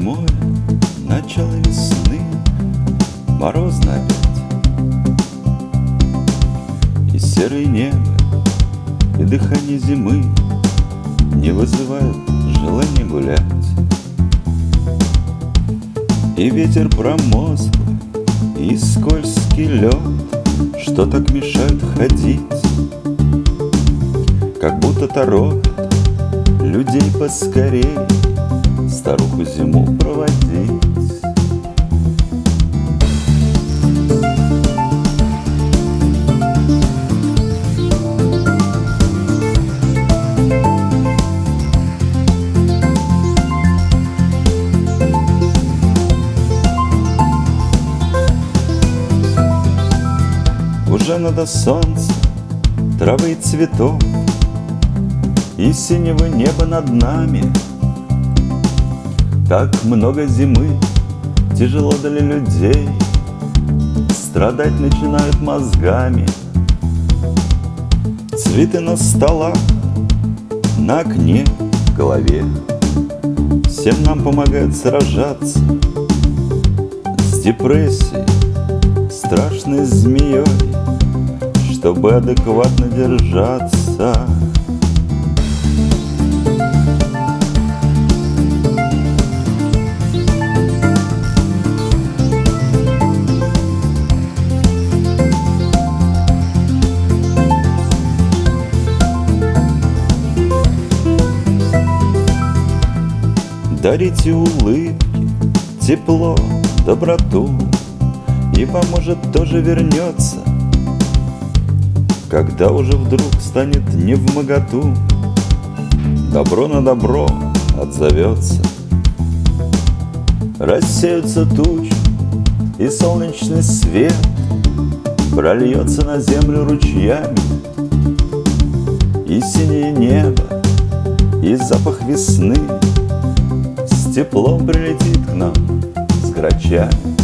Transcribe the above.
8 начало весны, морозно опять. И серое небо, и дыхание зимы не вызывают желания гулять. И ветер промозглый, и скользкий лед, что так мешают ходить, как будто торопят людей поскорей старуху зиму проводить. Уже надо солнца, травы и цветов, и синего неба над нами. Так много зимы тяжело для людей, страдать начинают мозгами. Цветы на столах, на окне, в голове всем нам помогают сражаться с депрессией, страшной змеей, чтобы адекватно держаться. Дарите улыбки, тепло, доброту, и вам, может, тоже вернется, когда уже вдруг станет невмоготу. Добро на добро отзовется. Рассеются тучи, и солнечный свет прольется на землю ручьями. И синее небо, и запах весны с теплом прилетит к нам с грачами.